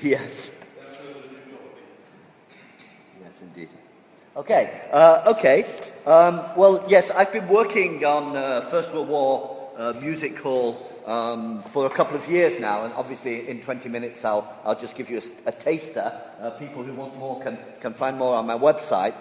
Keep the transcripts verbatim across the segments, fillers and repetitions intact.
Yes. Yes, indeed. Okay, uh, okay. Um, well, yes, I've been working on uh, First World War uh, Music Hall um, for a couple of years now, and obviously in twenty minutes I'll, I'll just give you a, a taster. Uh, people who want more can, can find more on my website.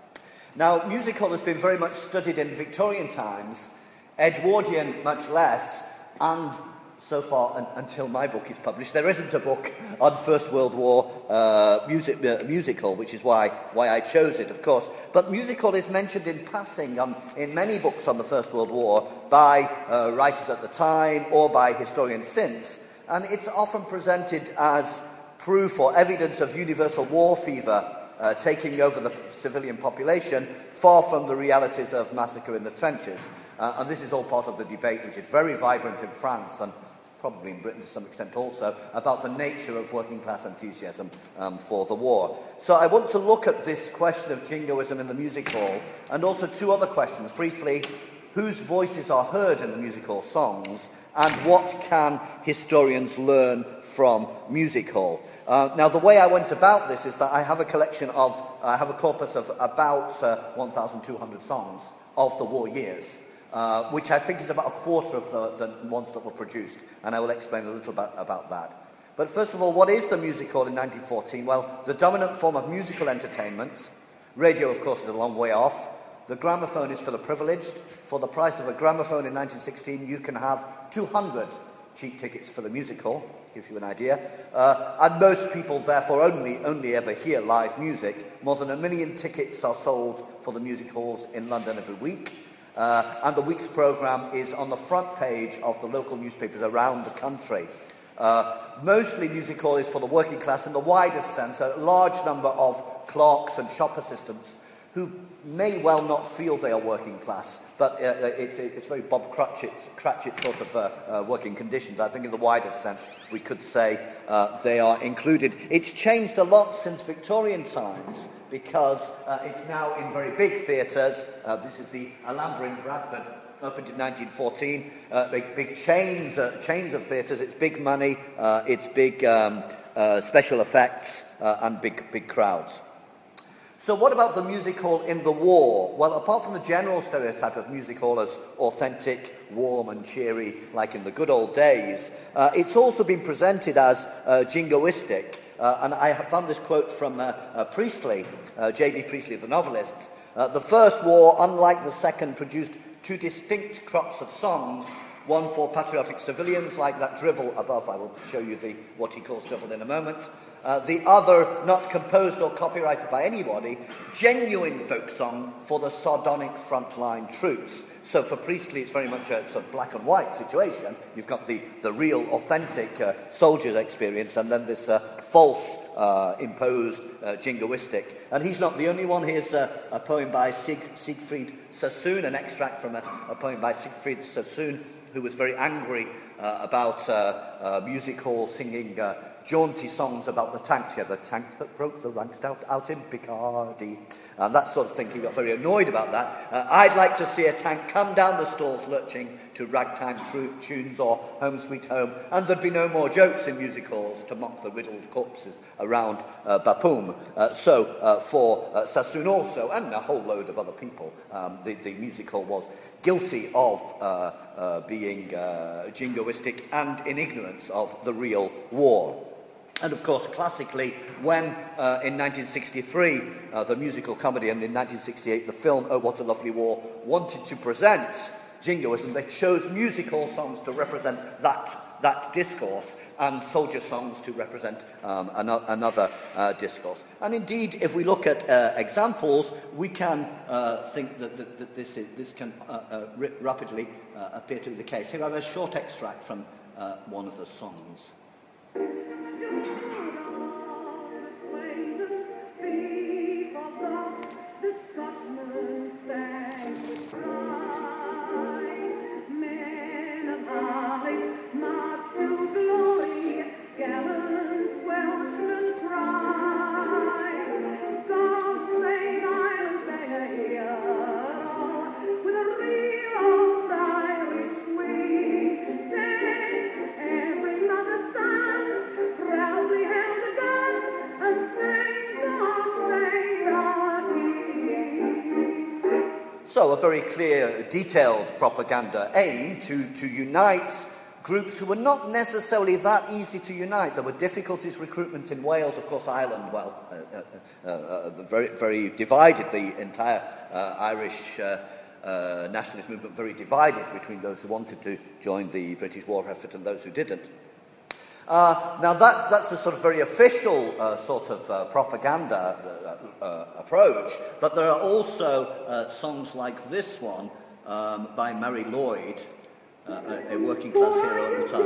Now, music hall has been very much studied in Victorian times, Edwardian much less, and so far, un- until my book is published, there isn't a book on First World War uh, music, uh, music hall, which is why, why I chose it, of course. But music hall is mentioned in passing on, in many books on the First World War by uh, writers at the time or by historians since, and it's often presented as proof or evidence of universal war fever uh, taking over the civilian population, far from the realities of massacre in the trenches. Uh, and this is all part of the debate, which is very vibrant in France and probably in Britain to some extent also, about the nature of working-class enthusiasm um, for the war. So I want to look at this question of jingoism in the music hall, and also two other questions. Briefly, whose voices are heard in the music hall songs, and what can historians learn from music hall? Uh, now, the way I went about this is that I have a collection of, I have a corpus of about uh, one thousand two hundred songs of the war years, uh, which I think is about a quarter of the, the ones that were produced, and I will explain a little bit about that. But first of all, what is the music hall in nineteen fourteen? Well, the dominant form of musical entertainment. Radio, of course, is a long way off. The gramophone is for the privileged. For the price of a gramophone in nineteen sixteen, you can have two hundred cheap tickets for the music hall. Gives you an idea. Uh, and most people, therefore, only only ever hear live music. More than a million tickets are sold for the music halls in London every week. Uh, and the week's programme is on the front page of the local newspapers around the country. Uh, mostly music hall is for the working class in the widest sense. A large number of clerks and shop assistants who may well not feel they are working class, but uh, it, it, it's very Bob Cratchit's, Cratchit sort of uh, uh, working conditions. I think in the widest sense we could say uh, they are included. It's changed a lot since Victorian times because uh, it's now in very big theatres. Uh, this is the Alhambra in Bradford, opened in nineteen fourteen. Uh, big, big chains, uh, chains of theatres. It's big money. Uh, it's big um, uh, special effects uh, and big, big crowds. So what about the music hall in the war? Well, apart from the general stereotype of music hall as authentic, warm and cheery, like in the good old days, uh, it's also been presented as uh, jingoistic. Uh, and I have found this quote from uh, uh, Priestley, uh, J B Priestley of the novelists. Uh, the First War, unlike the Second, produced two distinct crops of songs, one for patriotic civilians, like that drivel above. I will show you the what he calls drivel in a moment. Uh, the other, not composed or copyrighted by anybody, genuine folk song for the sardonic frontline troops. So for Priestley, it's very much a sort of black and white situation. You've got the, the real, authentic uh, soldier's experience, and then this uh, false, uh, imposed, uh, jingoistic. And he's not the only one. Here's uh, a poem by Sieg, Siegfried Sassoon, an extract from a, a poem by Siegfried Sassoon, who was very angry uh, about uh, uh, music hall singing uh, jaunty songs about the tanks. Yeah, the tank that broke the ranks out, out in Picardy. And that sort of thing. He got very annoyed about that. Uh, I'd like to see a tank come down the stalls lurching to ragtime tru- tunes or Home Sweet Home, and there'd be no more jokes in music halls to mock the riddled corpses around uh, Bapaume. Uh, so uh, for uh, Sassoon also, and a whole load of other people, um, the, the music hall was guilty of uh, uh, being uh, jingoistic and in ignorance of the real war. And of course, classically, when uh, in nineteen sixty-three, uh, the musical comedy, and in nineteen sixty-eight, the film Oh, What a Lovely War, wanted to present jingoism, they chose music hall songs to represent that, that discourse, and soldier songs to represent um, an- another uh, discourse. And indeed, if we look at uh, examples, we can uh, think that, that, that this, is, this can uh, uh, r- rapidly uh, appear to be the case. Here I have a short extract from uh, one of the songs. also a very clear, detailed propaganda aim to, to unite groups who were not necessarily that easy to unite. There were difficulties recruitment in Wales, of course Ireland, well, uh, uh, uh, very, very divided, the entire uh, Irish uh, uh, nationalist movement very divided between those who wanted to join the British war effort and those who didn't. Uh, now that, that's a sort of very official uh, sort of uh, propaganda uh, uh, approach, but there are also uh, songs like this one um, by Mary Lloyd, Uh, a, a working class hero at the time.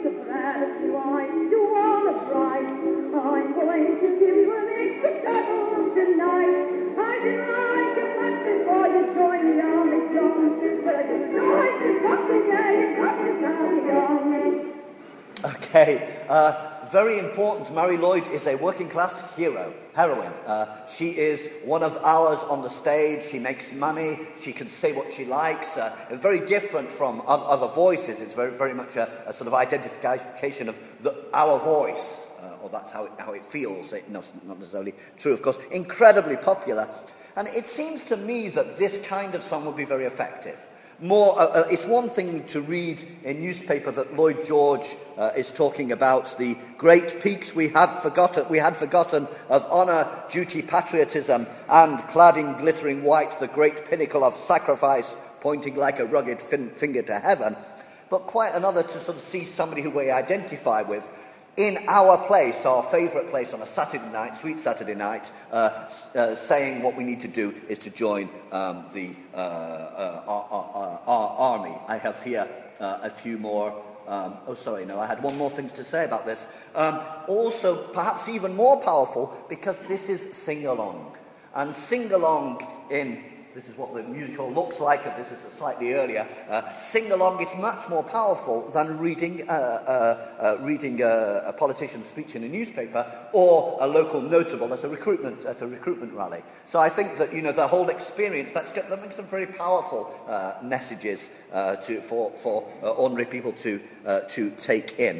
Okay, uh, very important. Mary Lloyd is a working class hero, heroine. Uh, she is one of ours on the stage. She makes money. She can say what she likes. Uh, very different from other voices. It's very, very much a, a sort of identification of the, our voice, uh, or that's how it, how it feels. It, no, not necessarily true, of course. Incredibly popular. And it seems to me that this kind of song would be very effective. More, uh, uh, it's one thing to read a newspaper that Lloyd George uh, is talking about the great peaks we have forgotten, we had forgotten of honour, duty, patriotism, and clad in glittering white, the great pinnacle of sacrifice, pointing like a rugged fin- finger to heaven. But quite another to sort of see somebody who we identify with in our place, our favourite place on a Saturday night, sweet Saturday night, uh, uh, saying what we need to do is to join um, the uh, uh, our, our, our army. I have here uh, a few more. Um, oh, sorry, no, I had one more thing to say about this. Um, also, perhaps even more powerful, because this is sing-along. And sing-along in... This is what the music hall looks like, and this is slightly earlier. Uh, sing-along is much more powerful than reading, uh, uh, uh, reading uh, a politician's speech in a newspaper or a local notable at a recruitment at a recruitment rally. So I think that, you know, the whole experience, that's got, that makes some very powerful uh, messages uh, to, for, for uh, ordinary people to, uh, to take in.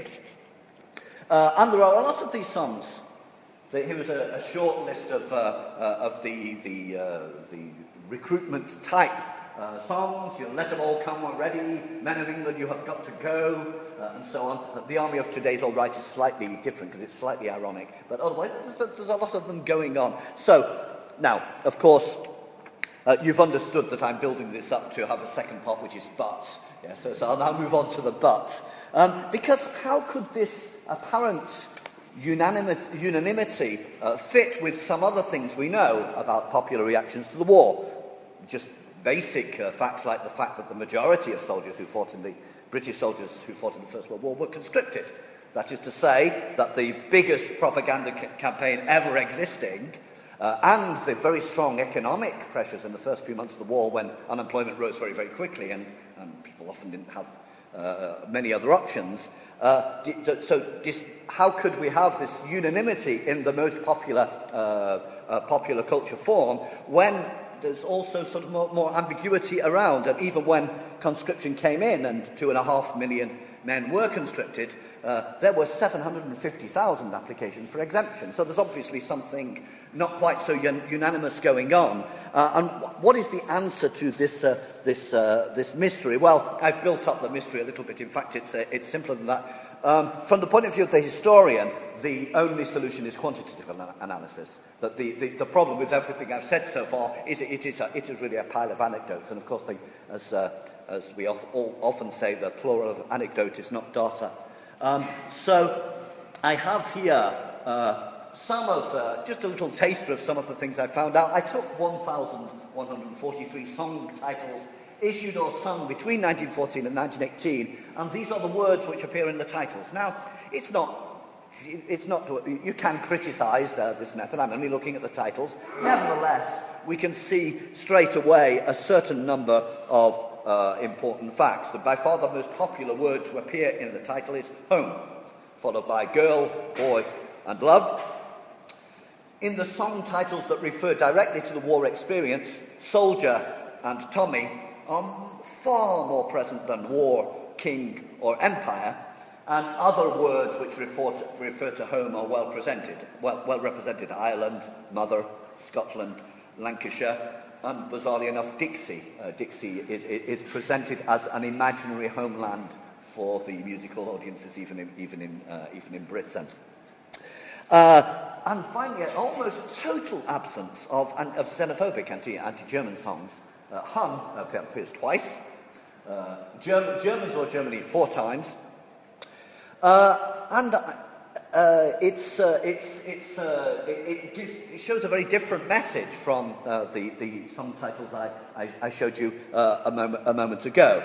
Uh, and there are a lot of these songs. So here was a, a short list of, uh, uh, of the, the, uh, the recruitment type uh, songs. You know, Let 'Em All Come, We're Ready, Men of England, You Have Got to Go, uh, and so on. Uh, the Army of Today's All Right is slightly different because it's slightly ironic, but otherwise there's, there's a lot of them going on. So, now, of course, uh, you've understood that I'm building this up to have a second part, which is but. Yeah, so, so I'll now move on to the but. Um, because how could this apparent Unanimity, unanimity uh, fit with some other things we know about popular reactions to the war? Just basic uh, facts like the fact that the majority of soldiers who fought in the British soldiers who fought in the First World War were conscripted. That is to say that the biggest propaganda ca- campaign ever existing uh, and the very strong economic pressures in the first few months of the war, when unemployment rose very, very quickly and, and people often didn't have uh, many other options. Uh, d- d- so dis- how could we have this unanimity in the most popular uh, uh, popular culture form when there's also sort of more, more ambiguity around? And even when conscription came in and two and a half million men were conscripted, uh, there were seven hundred fifty thousand applications for exemption. So there's obviously something not quite so un- unanimous going on. Uh, and what is the answer to this uh, this uh, this mystery? Well, I've built up the mystery a little bit. In fact, it's uh, it's simpler than that. Um, from the point of view of the historian, the only solution is quantitative ana- analysis. That the, the, the problem with everything I've said so far is it, it, is, a, it is really a pile of anecdotes. And of course, the, as, uh, as we of, all, often say, the plural of anecdote is not data. Um, so I have here uh, some of, uh, just a little taster of some of the things I found out. I took one thousand one hundred forty-three song titles issued or sung between nineteen fourteen and nineteen eighteen, and these are the words which appear in the titles. Now, it's not, it's not, you can criticise uh, this method. I'm only looking at the titles. Nevertheless, we can see straight away a certain number of uh, important facts. That by far the most popular word to appear in the title is home, followed by girl, boy, and love. In the song titles that refer directly to the war experience, soldier and Tommy are far more present than war, king, or empire, and other words which refer to, refer to home are well presented, well, well represented. Ireland, mother, Scotland, Lancashire. and bizarrely enough, Dixie. Uh, Dixie is, is presented as an imaginary homeland for the musical audiences, even in, even in, uh, even in Britain. Uh, and finally, an almost total absence of, of xenophobic anti, anti-German songs. Uh, Hun appears twice, uh, German, Germans or Germany four times, uh, and uh, it's, uh, it's, it's, uh, it, it, gives, it shows a very different message from uh, the, the song titles I, I, I showed you uh, a, moment, a moment ago.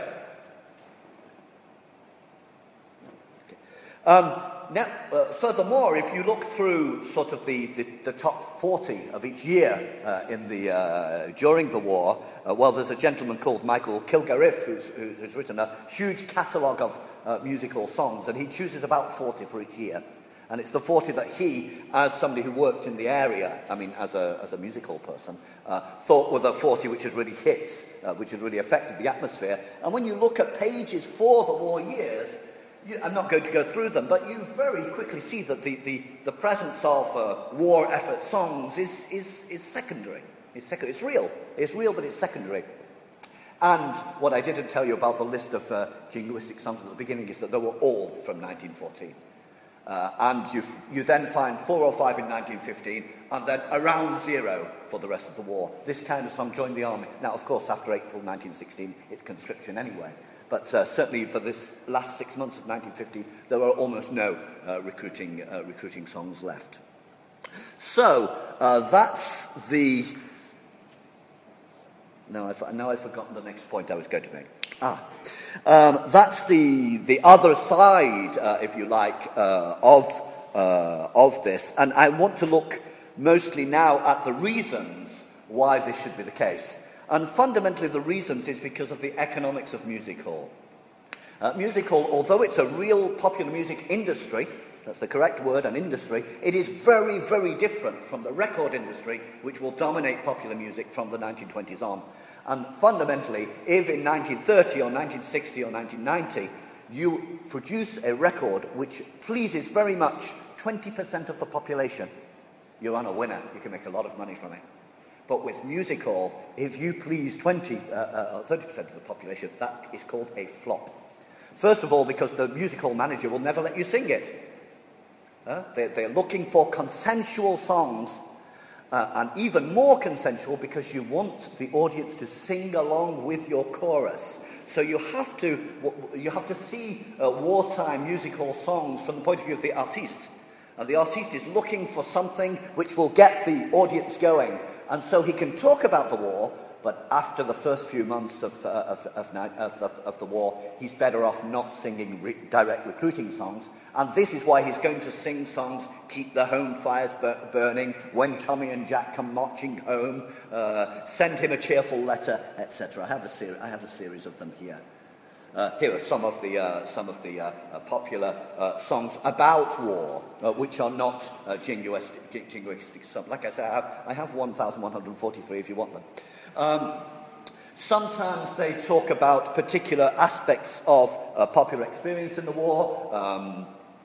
Okay. Um, Now, uh, furthermore, if you look through sort of the, the, the top forty of each year uh, in the, uh, during the war, uh, well, there's a gentleman called Michael Kilgarriff who's, who's written a huge catalogue of uh, musical songs, and he chooses about forty for each year. And it's the forty that he, as somebody who worked in the area, I mean, as a, as a musical person, uh, thought were the forty which had really hit, uh, which had really affected the atmosphere. And when you look at pages for the war years, You, I'm not going to go through them, but you very quickly see that the, the, the presence of uh, war effort songs is, is, is secondary. It's, sec- it's real. It's real, but it's secondary. And what I didn't tell you about the list of uh, jingoistic songs at the beginning is that they were all from nineteen fourteen. Uh, and you, you then find four or five in nineteen fifteen, and then around zero for the rest of the war. This kind of song joined the army. Now, of course, after April nineteen sixteen, it's conscription anyway. But uh, certainly for this last six months of nineteen fifty, there were almost no uh, recruiting uh, recruiting songs left. So uh, that's the. Now I've, now I've forgotten the next point I was going to make. Ah, um, that's the the other side, uh, if you like, uh, of uh, of this, and I want to look mostly now at the reasons why this should be the case. And fundamentally, the reasons is because of the economics of music hall. Uh, music hall, although it's a real popular music industry, that's the correct word, an industry, it is very, very different from the record industry, which will dominate popular music from the nineteen twenties on. And fundamentally, if in nineteen thirty or nineteen sixty or nineteen ninety, you produce a record which pleases very much twenty percent of the population, you're on a winner. You can make a lot of money from it. But with music hall, if you please twenty, uh, uh, thirty percent of the population, that is called a flop. First of all, because the music hall manager will never let you sing it. Uh, they're, they're looking for consensual songs, uh, and even more consensual because you want the audience to sing along with your chorus. So you have to, you have to see uh, wartime music hall songs from the point of view of the artiste. And the artiste is looking for something which will get the audience going. And so he can talk about the war, but after the first few months of, uh, of, of, of, of the war, he's better off not singing re- direct recruiting songs. And this is why he's going to sing songs, Keep the Home Fires bur- Burning, When Tommy and Jack Come Marching Home, uh, Send Him a Cheerful Letter, et cetera. I have a ser- I have a series of them here. Uh, here are some of the uh, some of the uh, uh, popular uh, songs about war, uh, which are not uh, jingoistic. jingoistic songs. Like I said, I have I have one thousand one hundred forty-three if you want them. Um, sometimes they talk about particular aspects of uh, popular experience in the war, um,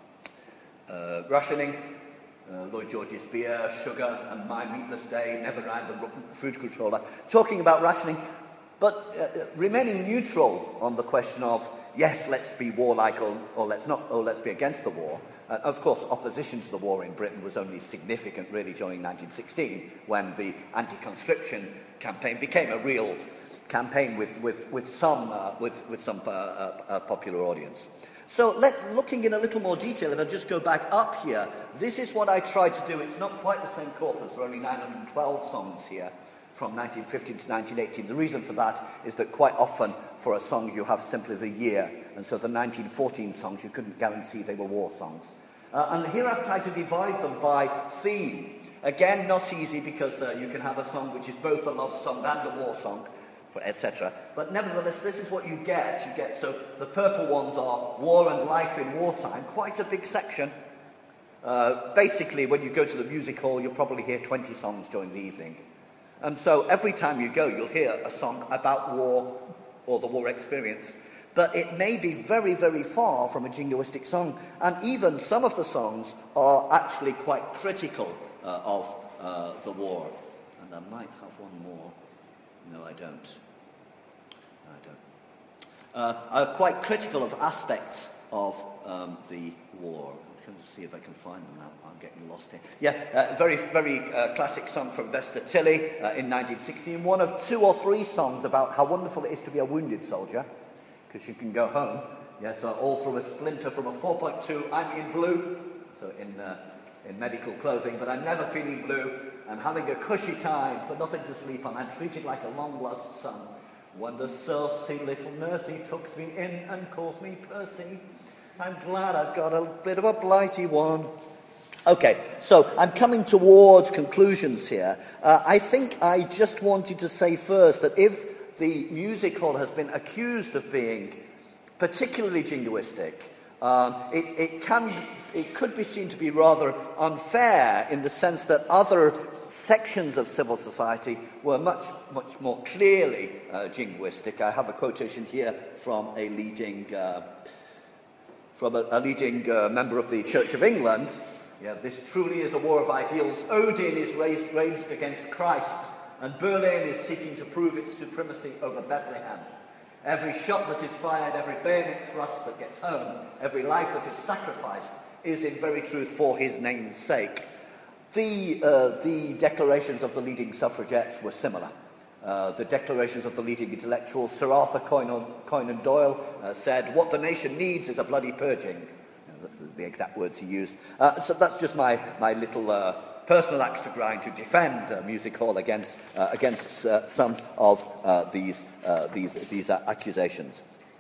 uh, rationing. Uh, Lloyd George's Beer, Sugar, and My Meatless Day, Never Ride the Food Controller, talking about rationing. But uh, remaining neutral on the question of, yes, let's be warlike or, or let's not, or let's be against the war. Uh, of course, opposition to the war in Britain was only significant really during nineteen sixteen, when the anti-conscription campaign became a real campaign with, with, with some, uh, with, with some uh, uh, uh, popular audience. So let, looking in a little more detail, if I just go back up here, this is what I tried to do. It's not quite the same corpus. There are only nine hundred twelve songs here, from nineteen fifteen to nineteen eighteen. The reason for that is that quite often for a song you have simply the year, and so the nineteen fourteen songs you couldn't guarantee they were war songs. Uh, and here I've tried to divide them by theme. Again, not easy because uh, you can have a song which is both a love song and a war song, et cetera. But nevertheless, this is what you get. You get so the purple ones are war and life in wartime, quite a big section. Uh, basically, when you go to the music hall, you'll probably hear twenty songs during the evening. And so every time you go, you'll hear a song about war or the war experience. But it may be very, very far from a jingoistic song. And even some of the songs are actually quite critical uh, of uh, the war. And I might have one more. No, I don't. I don't. Uh, I'm quite critical of aspects of um, the war. I'm going to see if I can find them now. I'm getting lost here. Yeah, uh, very, very uh, classic song from Vesta Tilley uh, in nineteen sixteen. One of two or three songs about how wonderful it is to be a wounded soldier, because you can go home. Yes, uh, all through a splinter from a four point two. I'm in blue, so in uh, in medical clothing, but I'm never feeling blue. I'm having a cushy time, for nothing to sleep on. I'm treated like a long-lost son. When the saucy little nursey tucks me in and calls me Percy, I'm glad I've got a bit of a blighty one. Okay, so I'm coming towards conclusions here. Uh, I think I just wanted to say first that if the music hall has been accused of being particularly jingoistic, um, it, it can, it could be seen to be rather unfair in the sense that other sections of civil society were much, much more clearly uh, jingoistic. I have a quotation here from a leading, uh, from a, a leading uh, member of the Church of England. Yeah, this truly is a war of ideals. Odin is raised, raged against Christ, and Berlin is seeking to prove its supremacy over Bethlehem. Every shot that is fired, every bayonet thrust that gets home, every life that is sacrificed is in very truth for his name's sake. The, uh, the declarations of the leading suffragettes were similar. Uh, the declarations of the leading intellectuals, Sir Arthur Conan, Conan Doyle, uh, said, "What the nation needs is a bloody purging." You know, that's the exact words he used. Uh, so that's just my, my little uh, personal axe to grind to defend uh, music hall against, uh, against uh, some of uh, these, uh, these, these uh, accusations.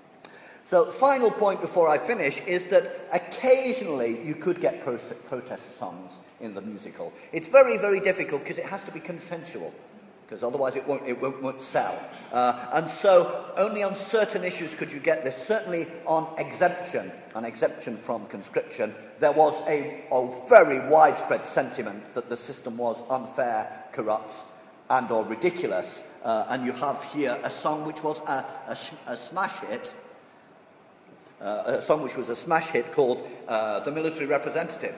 So, final point before I finish is that occasionally you could get pro- protest songs in the musical. It's very, very difficult because it has to be consensual, because otherwise it won't, it won't, won't sell. Uh, and so only on certain issues could you get this. Certainly on exemption, an exemption from conscription, there was a, a very widespread sentiment that the system was unfair, corrupt, and or ridiculous. Uh, and you have here a song which was a, a, a smash hit, Uh, a song which was a smash hit called uh, The Military Representative.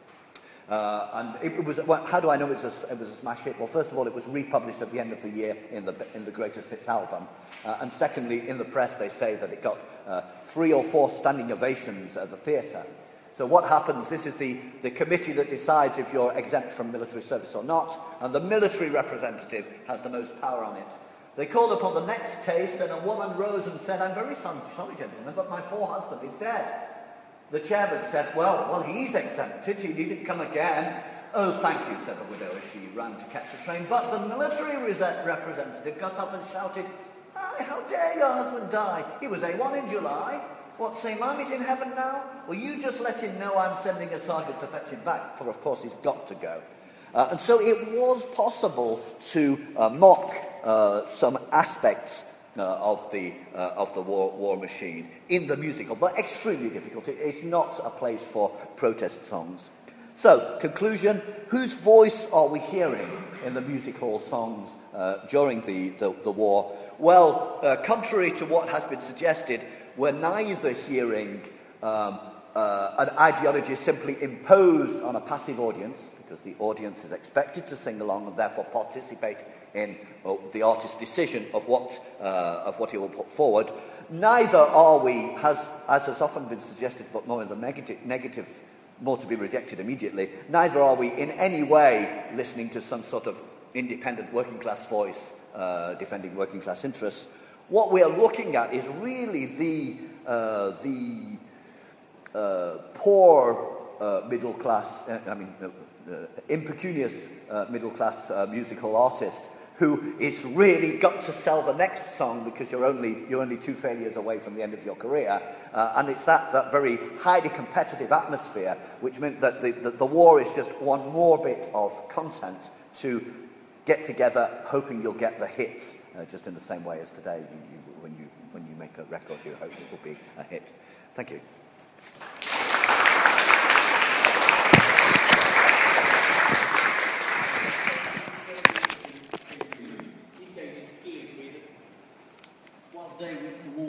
Uh, and it, it was, well, how do I know it was, a, it was a smash hit? Well, first of all, it was republished at the end of the year in the, in the Greatest Hits album. Uh, and secondly, in the press, they say that it got uh, three or four standing ovations at the theatre. So what happens, this is the, the committee that decides if you're exempt from military service or not, and the military representative has the most power on it. They called upon the next case, then a woman rose and said, "I'm very sorry, gentlemen, but my poor husband is dead." The chairman said, well, well, he's exempted, he needn't come again. "Oh, thank you," said the widow as she ran to catch the train. But the military representative got up and shouted, "Hi, how dare your husband die? He was A one in July. What, say mine is in heaven now? Well, you just let him know I'm sending a sergeant to fetch him back," for of course he's got to go. Uh, and so it was possible to uh, mock Uh, some aspects uh, of the uh, of the war, war machine in the musical, but extremely difficult. It, it's not a place for protest songs. So, conclusion: whose voice are we hearing in the music hall songs uh, during the, the, the war? Well, uh, contrary to what has been suggested, we're neither hearing um, uh, an ideology simply imposed on a passive audience, because the audience is expected to sing along and therefore participate in well, the artist's decision of what uh, of what he will put forward. Neither are we, has, as has often been suggested, but more in the negative, negative, more to be rejected immediately, neither are we in any way listening to some sort of independent working class voice uh, defending working class interests. What we are looking at is really the, uh, the uh, poor uh, middle class, uh, I mean, uh, uh, impecunious uh, middle class uh, musical artist who is really got to sell the next song because you're only you're only two failures away from the end of your career, uh, and it's that, that very highly competitive atmosphere which meant that the, the, the war is just one more bit of content to get together, hoping you'll get the hits, uh, just in the same way as today. You, you, when you when you make a record, you hope it will be a hit. Thank you.